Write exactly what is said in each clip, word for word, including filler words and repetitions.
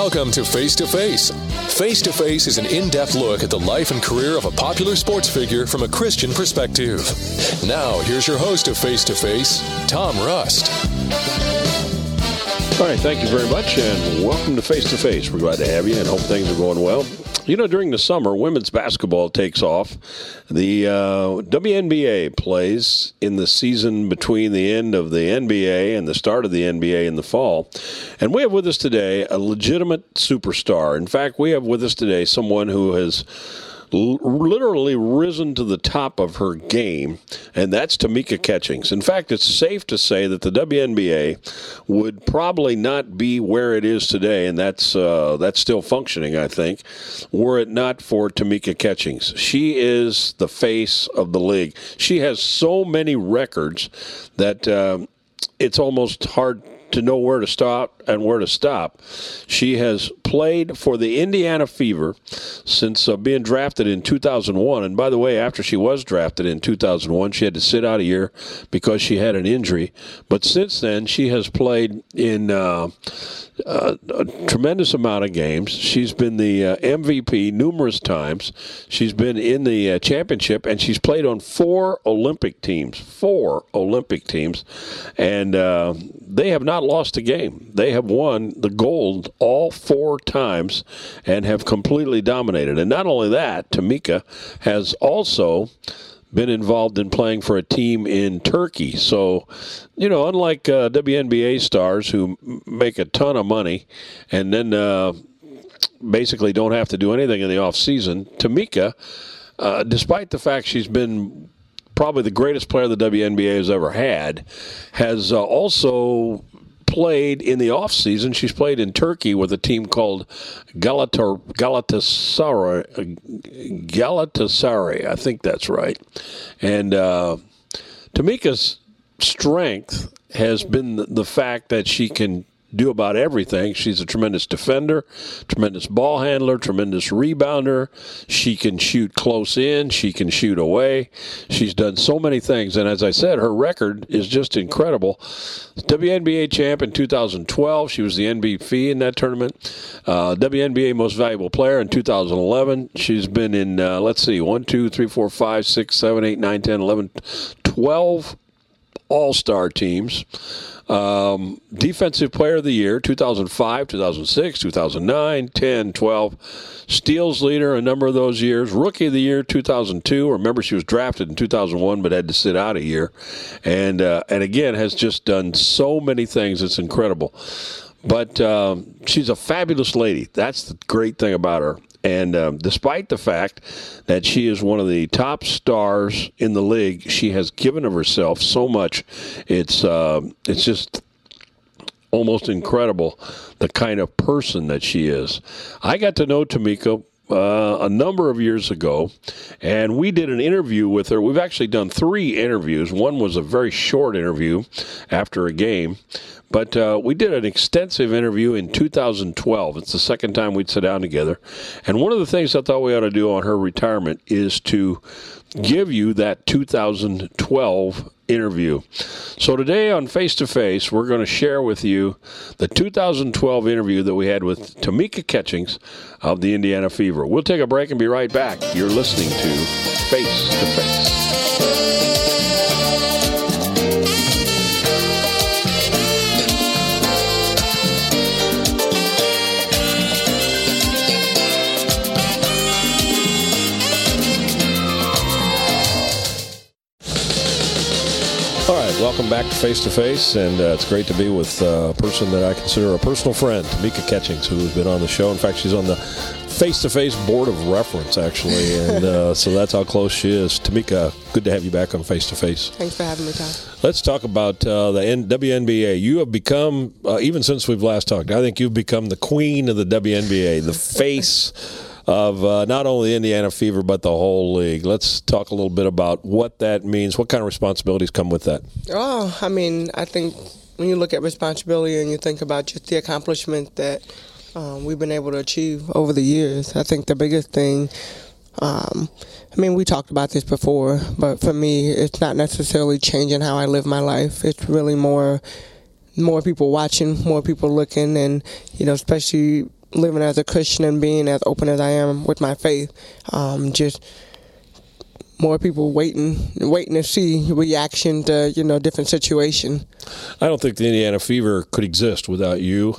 Welcome to Face to Face. Face to Face is an in-depth look at the life and career of a popular sports figure from a Christian perspective. Now, here's your host of Face to Face, Tom Rust. All right, thank you very much, and welcome to Face to Face. We're glad to have you and hope things are going well. You know, during the summer, women's basketball takes off. The uh, W N B A plays in the season between the end of the N B A and the start of the N B A in the fall. And we have with us today a legitimate superstar. In fact, we have with us today someone who has l- literally risen to the top of her game, and that's Tamika Catchings. In fact, it's safe to say that the W N B A would probably not be where it is today, and that's uh, that's still functioning, I think, were it not for Tamika Catchings. She is the face of the league. She has so many records that uh, it's almost hard to know where to stop and where to stop. She has played for the Indiana Fever since uh, being drafted in two thousand one. And by the way, after she was drafted in two thousand one, she had to sit out a year because she had an injury. But since then, she has played in uh, a, a tremendous amount of games. She's been the uh, M V P numerous times. She's been in the uh, championship, and she's played on four Olympic teams. Four Olympic teams. And uh, they have not lost a game. They have won the gold all four times and have completely dominated. And not only that, Tamika has also been involved in playing for a team in Turkey. So, you know, unlike uh, W N B A stars who make a ton of money and then uh, basically don't have to do anything in the off season, Tamika, uh, despite the fact she's been probably the greatest player the W N B A has ever had, has uh, also played in the offseason. She's played in Turkey with a team called Galata, Galatasaray. Galatasaray, I think that's right. And uh, Tamika's strength has been the, the fact that she can do about everything. She's a tremendous defender, tremendous ball handler, tremendous rebounder. She can shoot close in. She can shoot away. She's done so many things. And as I said, her record is just incredible. W N B A champ in two thousand twelve. She was the M V P in that tournament. Uh, W N B A most valuable player in two thousand eleven. She's been in, uh, let's see, one, two, three, four, five, six, seven, eight, nine, ten, eleven, twelve all-star teams. Um, Defensive Player of the Year, two thousand five, two thousand six, two thousand nine, ten, twelve. Steals leader a number of those years. Rookie of the Year, two thousand two. Remember, she was drafted in two thousand one but had to sit out a year. And, uh, and again, has just done so many things. It's incredible. But um, she's a fabulous lady. That's the great thing about her. And um, despite the fact that she is one of the top stars in the league, she has given of herself so much. It's uh, it's just almost incredible the kind of person that she is. I got to know Tamika Uh, a number of years ago, and we did an interview with her. We've actually done three interviews. One was a very short interview after a game, but uh, we did an extensive interview in two thousand twelve. It's the second time we'd sit down together, and one of the things I thought we ought to do on her retirement is to give you that two thousand twelve interview. So today on Face to Face, we're going to share with you the two thousand twelve interview that we had with Tamika Catchings of the Indiana Fever. We'll take a break and be right back. You're listening to Face to Face. All right, welcome back to Face to Face, and uh, it's great to be with uh, a person that I consider a personal friend, Tamika Catchings, who has been on the show. In fact, she's on the Face to Face Board of Reference, actually, and uh, so that's how close she is. Tamika, good to have you back on Face to Face. Thanks for having me, Tom. Let's talk about uh, the N- W N B A. You have become, uh, even since we've last talked, I think you've become the queen of the W N B A, the face of uh, not only the Indiana Fever, but the whole league. Let's talk a little bit about what that means. What kind of responsibilities come with that? Oh, I mean, I think when you look at responsibility and you think about just the accomplishment that um, we've been able to achieve over the years, I think the biggest thing, um, I mean, we talked about this before, but for me, it's not necessarily changing how I live my life. It's really more more people watching, more people looking, and, you know, especially living as a Christian and being as open as I am with my faith, um, just more people waiting, waiting to see reaction to, you know, different situation. I don't think the Indiana Fever could exist without you.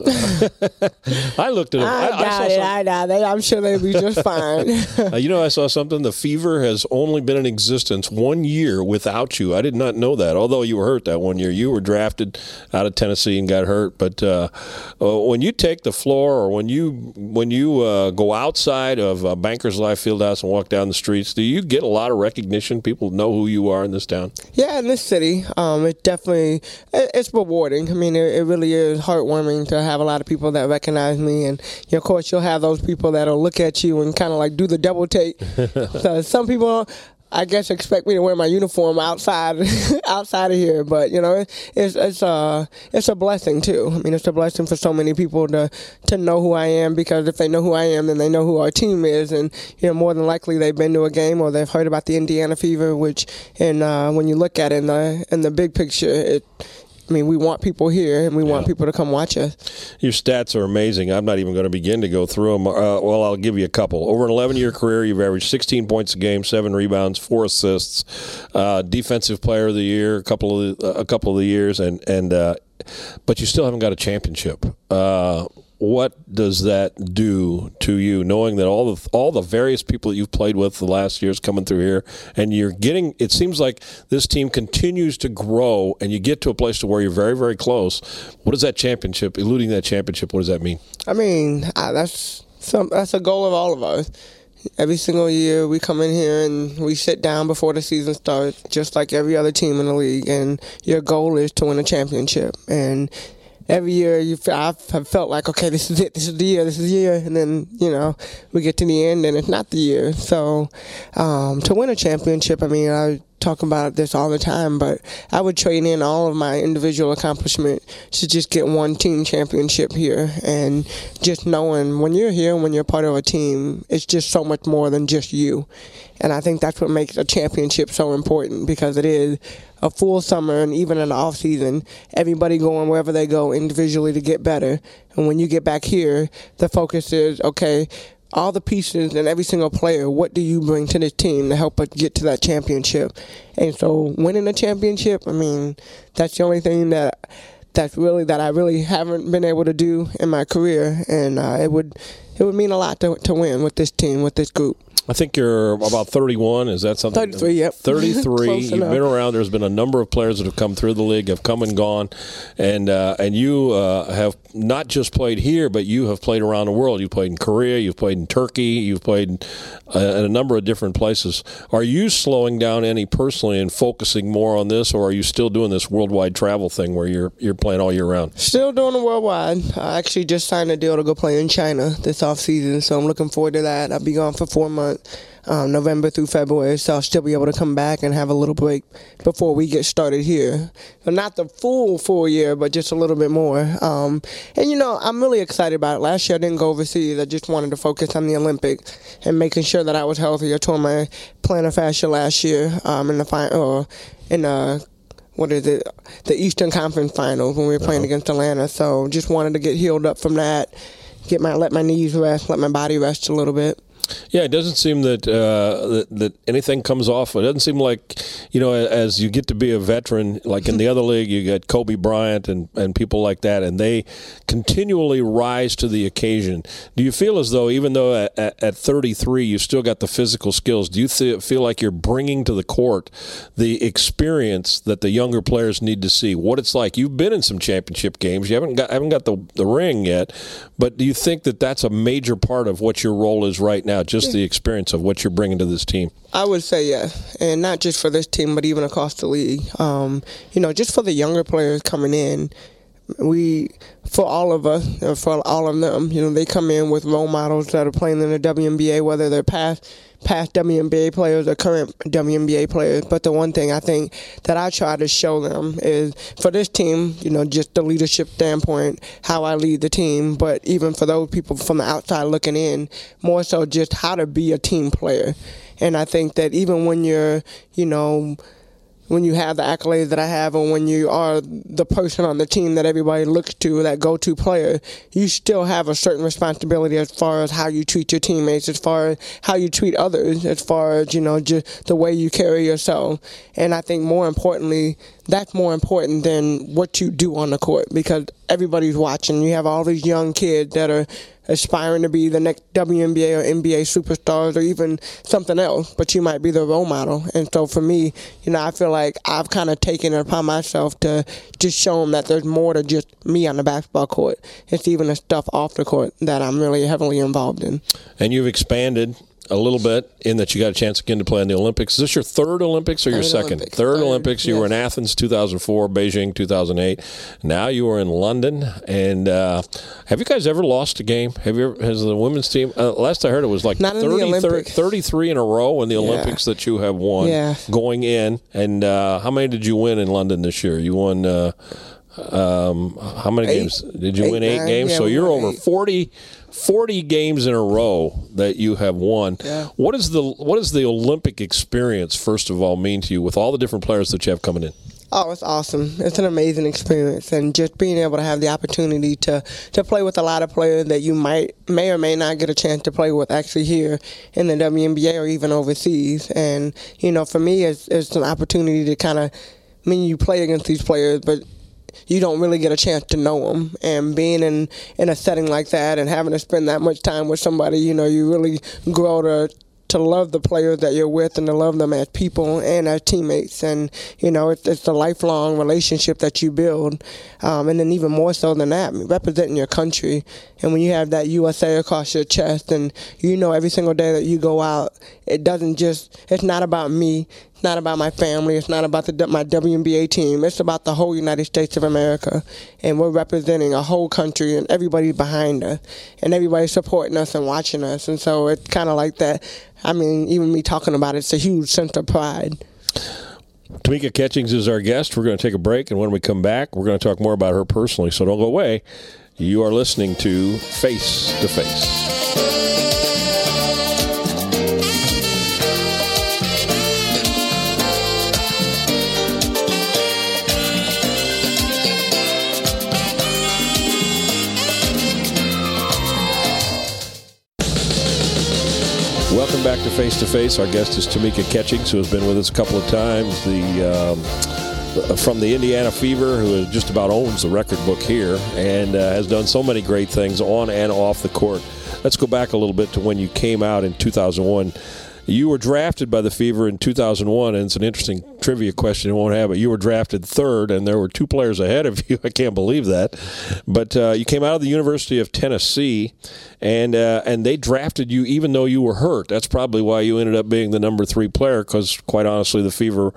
I looked at them. I, I doubt I saw it. I doubt it. I'm sure they'd be just fine. uh, you know, I saw something. The Fever has only been in existence one year without you. I did not know that. Although you were hurt that one year, you were drafted out of Tennessee and got hurt. But uh, uh, when you take the floor, or when you when you uh, go outside of uh, Bankers Life Fieldhouse and walk down the streets, do you get a lot of recognition? People know who you are in this town? Yeah, in this city, um, it definitely, it, it's rewarding. I mean, it, it really is heartwarming to have a lot of people that recognize me. And, you know, of course, you'll have those people that'll look at you and kind of like do the double take. So some people, I guess, expect me to wear my uniform outside outside of here, but you know, it's it's uh it's a blessing too. I mean, it's a blessing for so many people to to know who I am, because if they know who I am, then they know who our team is, and you know, more than likely they've been to a game or they've heard about the Indiana Fever, which, and uh, when you look at it in the in the big picture, it. I mean, we want people here, and we yeah. want people to come watch us. Your stats are amazing. I'm not even going to begin to go through them. Uh, well, I'll give you a couple. Over an eleven-year career, you've averaged sixteen points a game, seven rebounds, four assists, uh, defensive player of the year, a couple of the, a couple of the years, and and uh, but you still haven't got a championship. Uh, what does that do to you, knowing that all the all the various people that you've played with the last years coming through here, and you're getting, it seems like this team continues to grow, and you get to a place to where you're very, very close. What does that championship, eluding that championship, what does that mean? I mean, that's some that's a goal of all of us. Every single year we come in here and we sit down before the season starts, just like every other team in the league, and your goal is to win a championship. And every year you, I have felt like, okay, this is it, this is the year, this is the year, and then, you know, we get to the end and it's not the year. So um, to win a championship, I mean, I talk about this all the time, but I would trade in all of my individual accomplishment to just get one team championship here. And just knowing when you're here, when you're part of a team, it's just so much more than just you. And I think that's what makes a championship so important, because it is a full summer, and even in the off season, everybody going wherever they go individually to get better. And when you get back here, the focus is, okay, all the pieces and every single player, what do you bring to this team to help us get to that championship? And so winning a championship, I mean, that's the only thing that that's really that I really haven't been able to do in my career, and uh, it would it would mean a lot to to win with this team, with this group. I think you're about thirty-one. Is that something? thirty-three, yep. thirty-three. You've enough. been around. There's been a number of players that have come through the league, have come and gone. And uh, and you uh, have not just played here, but you have played around the world. You've played in Korea. You've played in Turkey. You've played in, uh, in a number of different places. Are you slowing down any personally and focusing more on this, or are you still doing this worldwide travel thing where you're you're playing all year round? Still doing it worldwide. I actually just signed a deal to go play in China this off season, so I'm looking forward to that. I'll be gone for four months. Um, November through February, so I'll still be able to come back and have a little break before we get started here. So not the full full year, but just a little bit more. Um, and, you know, I'm really excited about it. Last year I didn't go overseas. I just wanted to focus on the Olympics and making sure that I was healthy. I tore my plantar fascia last year um, in the final, or in the what is it, the Eastern Conference Finals when we were playing uh-huh. against Atlanta. So just wanted to get healed up from that, get my let my knees rest, let my body rest a little bit. Yeah, it doesn't seem that, uh, that that anything comes off. It doesn't seem like, you know, as you get to be a veteran, like in the other league, you get Kobe Bryant and, and people like that, and they continually rise to the occasion. Do you feel as though, even though at, at thirty-three you still got the physical skills, do you th- feel like you're bringing to the court the experience that the younger players need to see? What it's like? You've been in some championship games. You haven't got haven't got the, the ring yet, but do you think that that's a major part of what your role is right now? Just the experience of what you're bringing to this team. I would say yes, and not just for this team, but even across the league. Um, you know, just for the younger players coming in, we, for all of us, for all of them, you know, they come in with role models that are playing in the W N B A, whether they're past past W N B A players or current W N B A players. But the one thing I think that I try to show them is, for this team, you know, just the leadership standpoint, how I lead the team, but even for those people from the outside looking in, more so just how to be a team player. And I think that even when you're, you know, when you have the accolades that I have, or when you are the person on the team that everybody looks to, that go-to player, you still have a certain responsibility as far as how you treat your teammates, as far as how you treat others, as far as, you know, just the way you carry yourself. And I think more importantly, that's more important than what you do on the court, because everybody's watching. You have all these young kids that are aspiring to be the next W N B A or N B A superstars, or even something else, but you might be the role model. And so for me, you know, I feel like I've kind of taken it upon myself to just show them that there's more to just me on the basketball court. It's even the stuff off the court that I'm really heavily involved in. And you've expanded a little bit in that you got a chance again to play in the Olympics. Is this your third Olympics or third your second? Olympics. Third, third Olympics. You yes. were in Athens two thousand four, Beijing two thousand eight. Now you are in London. And uh, have you guys ever lost a game? Have you ever, has the women's team, uh, last I heard it was like Not in the thirty, Olympics. thirty-three in a row in the Yeah. Olympics that you have won Yeah. going in. And uh, how many did you win in London this year? You won... Uh, Um, how many Eight. games did you Eight, win? Eight nine. games. Yeah, so we you're won over eight. forty, forty games in a row that you have won. Yeah. What is the what does the Olympic experience first of all mean to you with all the different players that you have coming in? Oh, it's awesome. It's an amazing experience. And just being able to have the opportunity to, to play with a lot of players that you might may or may not get a chance to play with actually here in the W N B A or even overseas. And, you know, for me, it's, it's an opportunity to kind of, I mean, you play against these players, but you don't really get a chance to know them. And being in, in a setting like that and having to spend that much time with somebody, you know, you really grow to to love the players that you're with and to love them as people and as teammates. And, you know, it's, it's a lifelong relationship that you build. Um, and then even more so than that, representing your country. And when you have that U S A across your chest and you know every single day that you go out, it doesn't just, it's not about me. It's not about my family. It's not about the, my W N B A team. It's about the whole United States of America. And we're representing a whole country, and everybody's behind us. And everybody's supporting us and watching us. And so it's kind of like that. I mean, even me talking about it, it's a huge sense of pride. Tamika Catchings is our guest. We're going to take a break, and when we come back, we're going to talk more about her personally. So don't go away. You are listening to Face to Face. Welcome back to Face to Face. Our guest is Tamika Catchings, who has been with us a couple of times. The um, from the Indiana Fever, who just about owns the record book here and uh, has done so many great things on and off the court. Let's go back a little bit to when you came out in two thousand one. You were drafted by the Fever in two thousand one, and it's an interesting trivia question. I won't have it. You were drafted third, and there were two players ahead of you. I can't believe that. But uh, you came out of the University of Tennessee, and uh, and they drafted you even though you were hurt. That's probably why you ended up being the number three player, because quite honestly, the Fever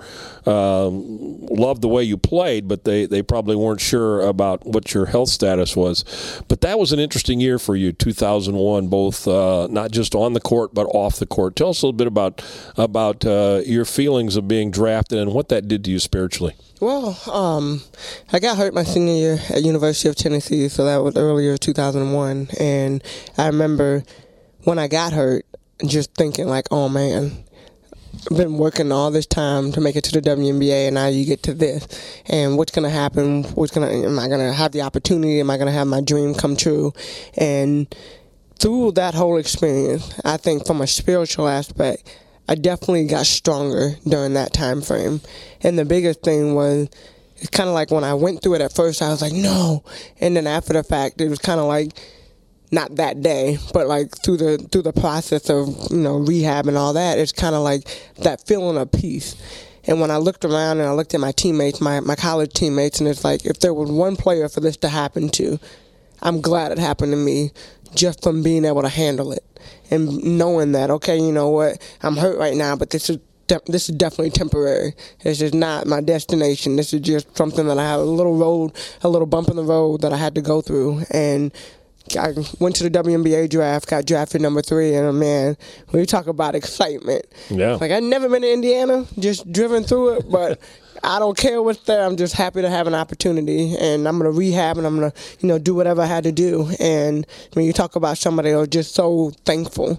um, loved the way you played, but they, they probably weren't sure about what your health status was. But that was an interesting year for you, two thousand one, both uh, not just on the court but off the court. Tell us a little bit about about uh, your feelings of being drafted and what that did to you spiritually. Well, um, I got hurt my senior year at University of Tennessee, so that was earlier two thousand one. And I remember when I got hurt, just thinking like, oh man, I've been working all this time to make it to the W N B A, and now you get to this. And what's going to happen? What's gonna, am I going to have the opportunity? Am I going to have my dream come true? And through that whole experience, I think from a spiritual aspect, I definitely got stronger during that time frame. And the biggest thing was, it's kind of like when I went through it at first, I was like, no. And then after the fact, it was kind of like, not that day, but like through the through the process of, you know, rehab and all that, it's kind of like that feeling of peace. And when I looked around and I looked at my teammates, my, my college teammates, and it's like, if there was one player for this to happen to, I'm glad it happened to me, just from being able to handle it and knowing that, okay, you know what, I'm hurt right now, but this is de- this is definitely temporary. This is not my destination. This is just something that I had a little road, a little bump in the road that I had to go through. And I went to the W N B A draft, got drafted number three, and man, when you talk about excitement, yeah, like I'd never been to Indiana, just driven through it, but I don't care what's there. I'm just happy to have an opportunity, and I'm gonna rehab, and I'm gonna, you know, do whatever I had to do. And when you talk about somebody who's just so thankful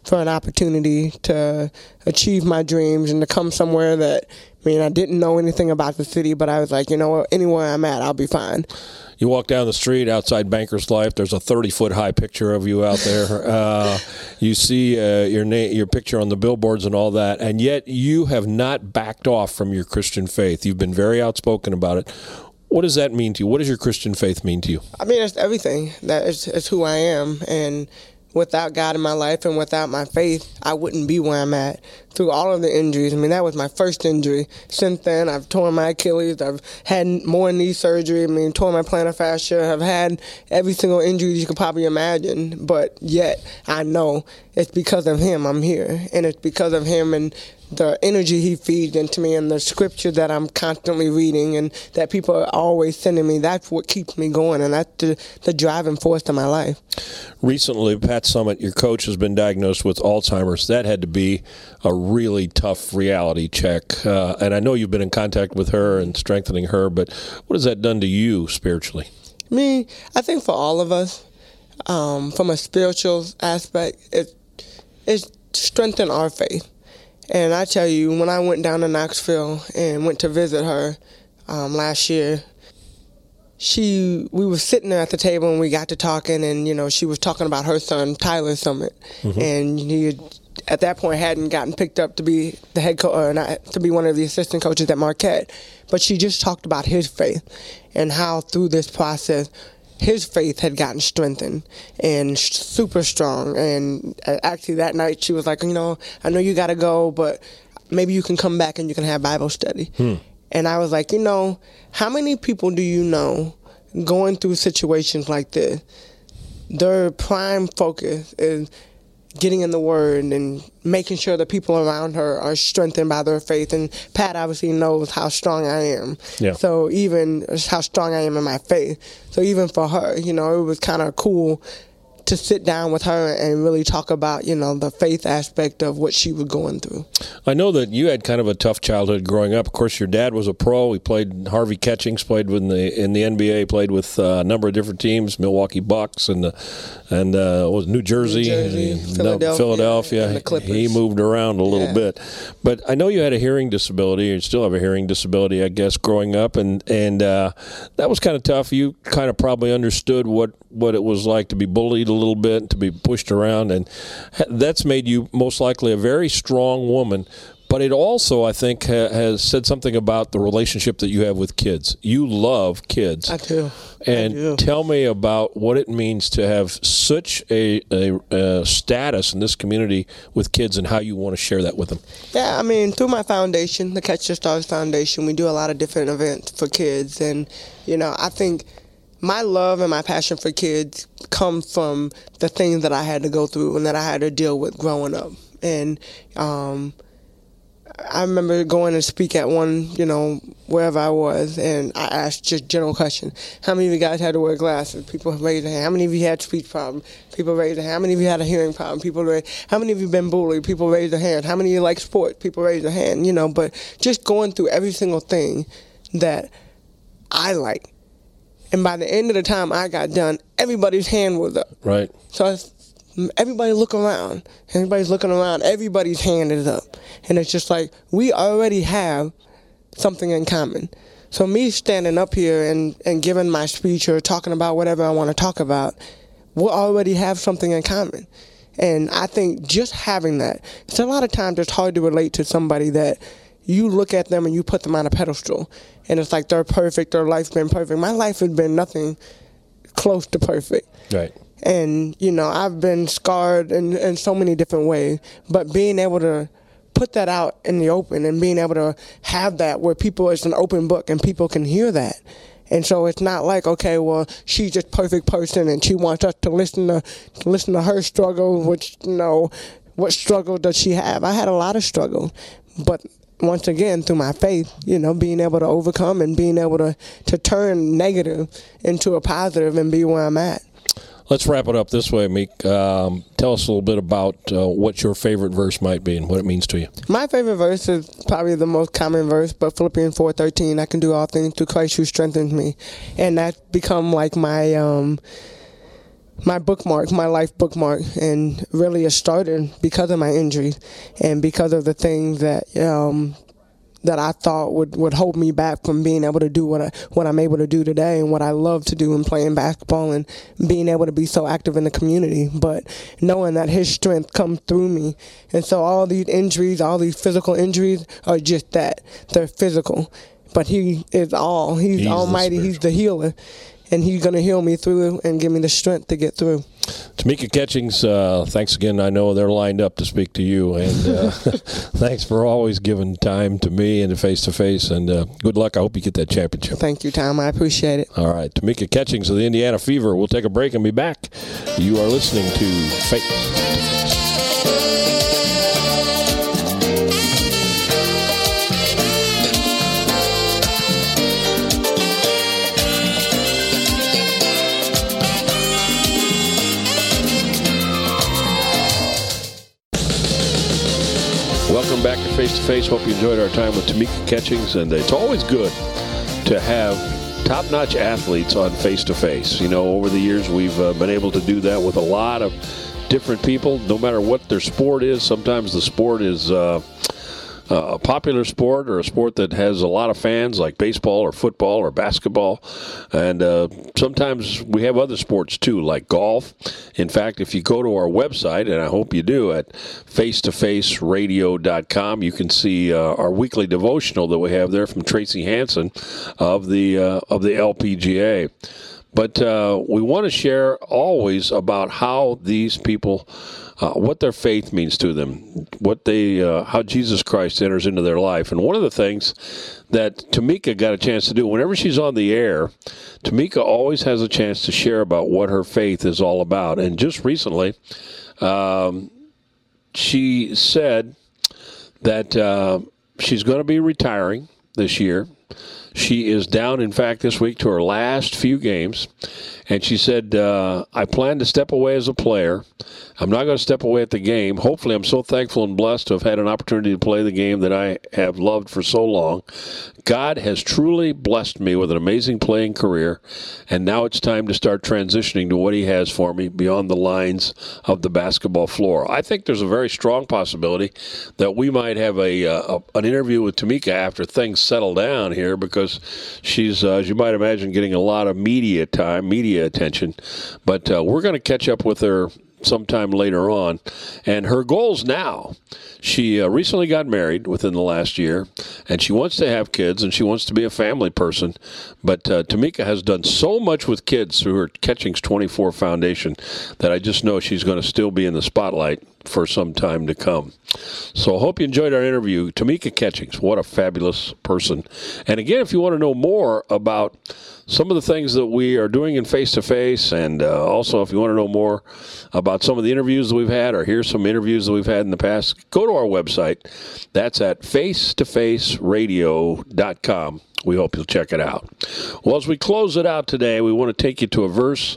for an opportunity to achieve my dreams and to come somewhere that, I mean, I didn't know anything about the city, but I was like, you know what, anywhere I'm at, I'll be fine. You walk down the street outside Bankers Life. There's a thirty-foot high picture of you out there. Uh, you see uh, your name, your picture on the billboards and all that, and yet you have not backed off from your Christian faith. You've been very outspoken about it. What does that mean to you? What does your Christian faith mean to you? I mean, it's everything. That is, it's who I am, and without God in my life and without my faith, I wouldn't be where I'm at. Through all of the injuries, I mean, that was my first injury. Since then, I've torn my Achilles. I've had more knee surgery. I mean, torn my plantar fascia. I've had every single injury you could probably imagine. But yet, I know it's because of Him I'm here. And it's because of Him and the energy He feeds into me and the scripture that I'm constantly reading and that people are always sending me. That's what keeps me going, and that's the, the driving force of my life. Recently, Pat Summitt, your coach, has been diagnosed with Alzheimer's. That had to be a really tough reality check. Uh, and I know you've been in contact with her and strengthening her, but what has that done to you spiritually? Me, I think for all of us, um, from a spiritual aspect, it, it strengthened our faith. And I tell you, when I went down to Knoxville and went to visit her um, last year, she we were sitting there at the table and we got to talking, and you know she was talking about her son Tyler Summitt, mm-hmm. and he had, at that point hadn't gotten picked up to be the head coach or not, to be one of the assistant coaches at Marquette, but she just talked about his faith and how through this process his faith had gotten strengthened and super strong. And actually that night she was like, you know, I know you got to go, but maybe you can come back and you can have Bible study. Hmm. And I was like, you know, how many people do you know going through situations like this, their prime focus is getting in the Word and making sure the people around her are strengthened by their faith. And Pat obviously knows how strong I am. Yeah. So even how strong I am in my faith. So even for her, you know, it was kind of cool to sit down with her and really talk about, you know, the faith aspect of what she was going through. I know that you had kind of a tough childhood growing up. Of course, your dad was a pro. He played, Harvey Catchings played in the in the N B A, played with uh, a number of different teams, Milwaukee Bucks and the, and uh, was New Jersey, New Jersey and, Philadelphia, no, Philadelphia. And the Clippers. He moved around a little yeah. bit. But I know you had a hearing disability, or you still have a hearing disability, I guess, growing up, and and uh, that was kind of tough. You kind of probably understood what, what it was like to be bullied a little bit, to be pushed around, and that's made you most likely a very strong woman. But it also, I think, ha- has said something about the relationship that you have with kids. You love kids. I do. And I do. Tell me about what it means to have such a, a, a status in this community with kids and how you want to share that with them. Yeah, I mean, through my foundation, the Catch the Stars Foundation, we do a lot of different events for kids. And, you know, I think my love and my passion for kids come from the things that I had to go through and that I had to deal with growing up. And um, I remember going to speak at one, you know, wherever I was, and I asked just general question: how many of you guys had to wear glasses? People raised their hand. How many of you had speech problem? People raised their hand. How many of you had a hearing problem? People raised. How many of you been bullied? People raised their hand. How many of you like sports? People raised their hand. You know, but just going through every single thing that I like. And by the end of the time I got done, everybody's hand was up. Right. So it's, everybody look around. Everybody's looking around. Everybody's hand is up. And it's just like, we already have something in common. So me standing up here and, and giving my speech or talking about whatever I want to talk about, we already have something in common. And I think just having that, it's a lot of times it's hard to relate to somebody that you look at them and you put them on a pedestal, and it's like they're perfect, their life's been perfect. My life has been nothing close to perfect. Right. And, you know, I've been scarred in, in so many different ways, but being able to put that out in the open and being able to have that where people, it's an open book and people can hear that. And so it's not like, okay, well, she's just a perfect person and she wants us to listen to, to listen to her struggle, which, you know, what struggle does she have? I had a lot of struggle, but once again, through my faith, you know, being able to overcome and being able to, to turn negative into a positive and be where I'm at. Let's wrap it up this way, Meek. Um, tell us a little bit about uh, what your favorite verse might be and what it means to you. My favorite verse is probably the most common verse, but Philippians four thirteen, I can do all things through Christ who strengthens me. And that's become like my um, my bookmark, my life bookmark, and really it started because of my injury and because of the things that um, that I thought would, would hold me back from being able to do what I, what I'm able to do today and what I love to do in playing basketball and being able to be so active in the community. But knowing that his strength comes through me. And so all these injuries, all these physical injuries are just that. They're physical. But he is all. He's, he's almighty. The he's the healer. And he's going to heal me through and give me the strength to get through. Tamika Catchings, uh, thanks again. I know they're lined up to speak to you. And uh, thanks for always giving time to me and to face-to-face. And uh, good luck. I hope you get that championship. Thank you, Tom. I appreciate it. All right. Tamika Catchings of the Indiana Fever. We'll take a break and be back. You are listening to Face-to-Face. Welcome back to Face to Face. Hope you enjoyed our time with Tamika Catchings, and it's always good to have top-notch athletes on Face to Face. You know, over the years we've uh, been able to do that with a lot of different people, no matter what their sport is. Sometimes the sport is uh, a popular sport or a sport that has a lot of fans, like baseball or football or basketball. And uh, sometimes we have other sports, too, like golf. In fact, if you go to our website, and I hope you do, at face to face radio dot com, you can see uh, our weekly devotional that we have there from Tracy Hansen of the, uh, of the L P G A. But uh, we want to share always about how these people, uh, what their faith means to them, what they, uh, how Jesus Christ enters into their life. And one of the things that Tamika got a chance to do, whenever she's on the air, Tamika always has a chance to share about what her faith is all about. And just recently, um, she said that uh, she's going to be retiring this year. She is down, in fact, this week to her last few games. And she said, uh, I plan to step away as a player. I'm not going to step away at the game. Hopefully, I'm so thankful and blessed to have had an opportunity to play the game that I have loved for so long. God has truly blessed me with an amazing playing career, and now it's time to start transitioning to what he has for me beyond the lines of the basketball floor. I think there's a very strong possibility that we might have a, uh, an interview with Tamika after things settle down here, because she's, uh, as you might imagine, getting a lot of media time, media attention. But uh, we're going to catch up with her sometime later on. And her goals now, she uh, recently got married within the last year, and she wants to have kids, and she wants to be a family person. But uh, Tamika has done so much with kids through her Catchings twenty-four Foundation that I just know she's going to still be in the spotlight for some time to come. So I hope you enjoyed our interview. Tamika Catchings, what a fabulous person. And again, if you want to know more about some of the things that we are doing in face-to-face, and uh, also if you want to know more about some of the interviews that we've had, or hear some interviews that we've had in the past, go to our website. That's at face to face radio dot com. We hope you'll check it out. Well, as we close it out today, we want to take you to a verse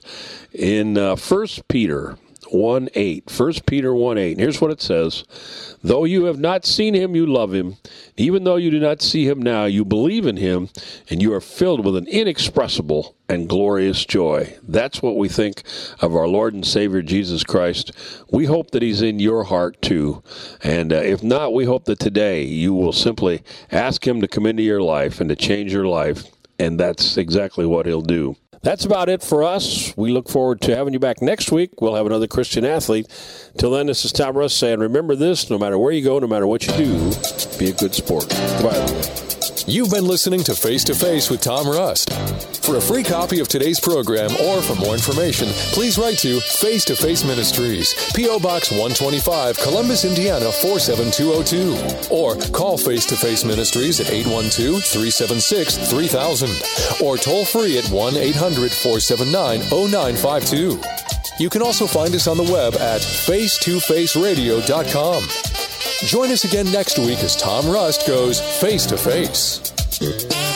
in uh, First Peter one eight. First Peter one eight. And here's what it says. Though you have not seen him, you love him. Even though you do not see him now, you believe in him, and you are filled with an inexpressible and glorious joy. That's what we think of our Lord and Savior Jesus Christ. We hope that he's in your heart too. And uh, if not, we hope that today you will simply ask him to come into your life and to change your life. And that's exactly what he'll do. That's about it for us. We look forward to having you back next week. We'll have another Christian athlete. Till then, this is Tom Rust saying, remember this, no matter where you go, no matter what you do, be a good sport. Goodbye. You've been listening to Face to Face with Tom Rust. For a free copy of today's program or for more information, please write to Face to Face Ministries, P O Box one twenty-five, Columbus, Indiana four seven two zero two. Or call Face to Face Ministries at eight one two, three seven six, three thousand. Or toll free at one eight hundred, four seven nine, zero nine five two. You can also find us on the web at face to face radio dot com. Join us again next week as Tom Rust goes face to face.